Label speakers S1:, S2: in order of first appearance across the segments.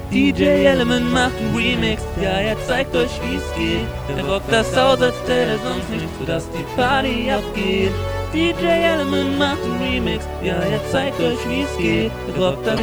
S1: DJ Element macht einen Remix, ja, er zeigt euch wie's geht. Er rockt das Haus, als täte er sonst nicht, sodass die Party abgeht. DJ Element macht einen Remix, ja, er zeigt euch wie's geht. Er rockt das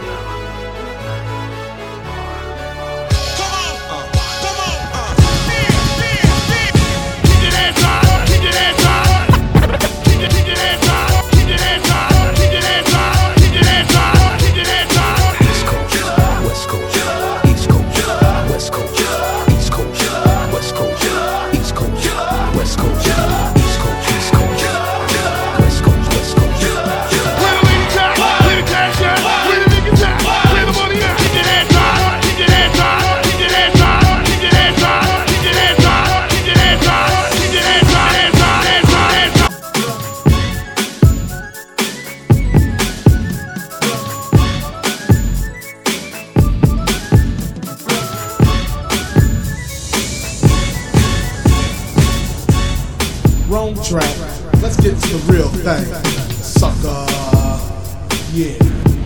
S2: Wrong track. Let's get to the real thing. Sucker. Yeah.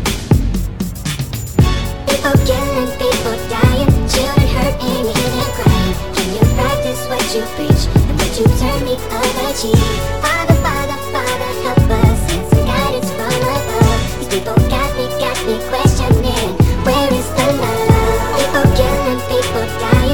S3: People killing, people dying, children hurt and you hear them crying. Can you practice what you preach and would you turn the other cheek? Father, Father, Father, help us, send some guidance from above. These people got me questioning, where is the love? People killing, people dying.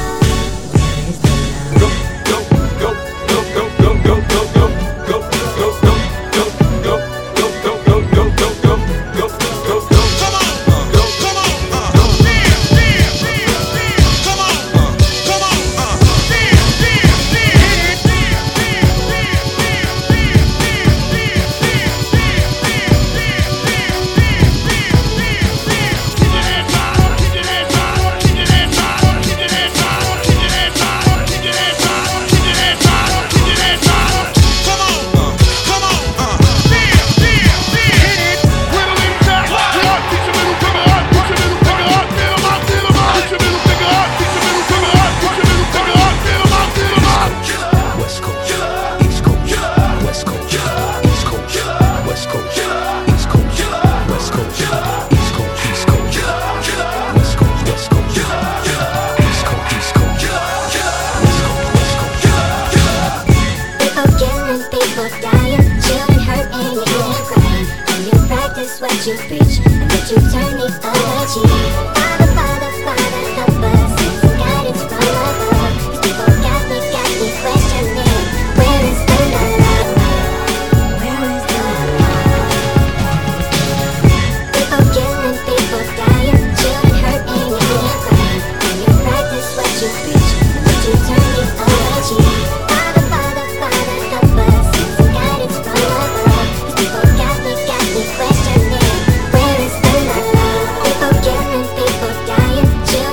S3: What you preach, and would you turn the other cheek? Father, Father, Father, help us, send some guidance from above. These people got me questioning, where is the love? Where is the love? People killing, people dying, children hurt and you hear them crying. Can you practice what you preach, and would you turn the other cheek? Father, Father, Father, help us, send some guidance from above. These people got me questioning.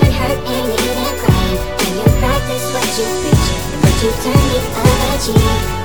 S3: You turn the other cheek.